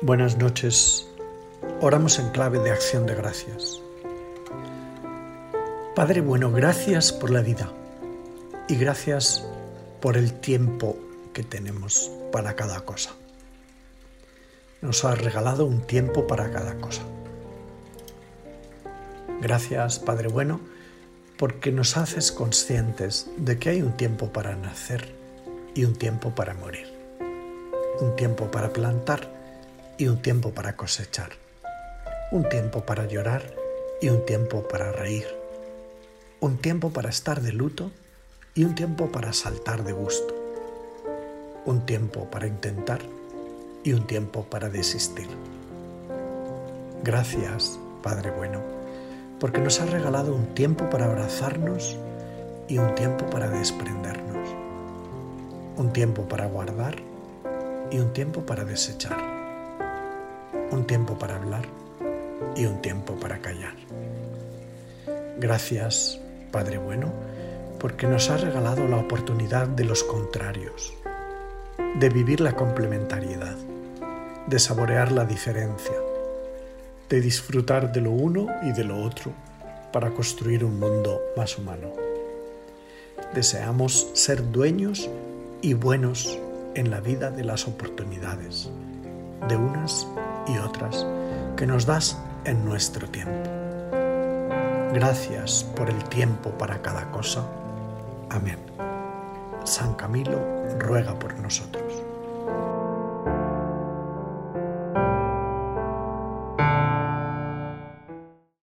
Buenas noches. Oramos en clave de acción de gracias. Padre bueno, gracias por la vida y gracias por el tiempo que tenemos para cada cosa. Nos has regalado un tiempo para cada cosa. Gracias, Padre bueno, porque nos haces conscientes de que hay un tiempo para nacer y un tiempo para morir. Un tiempo para plantar y un tiempo para cosechar. Un tiempo para llorar y un tiempo para reír. Un tiempo para estar de luto y un tiempo para saltar de gusto. Un tiempo para intentar y un tiempo para desistir. Gracias, Padre bueno, porque nos has regalado un tiempo para abrazarnos y un tiempo para desprendernos. Un tiempo para guardar y un tiempo para desechar. Un tiempo para hablar y un tiempo para callar. Gracias, Padre bueno, porque nos has regalado la oportunidad de los contrarios, de vivir la complementariedad, de saborear la diferencia, de disfrutar de lo uno y de lo otro para construir un mundo más humano. Deseamos ser dueños y buenos en la vida de las oportunidades, de unas y otras que nos das en nuestro tiempo. Gracias por el tiempo para cada cosa. Amén. San Camilo ruega por nosotros.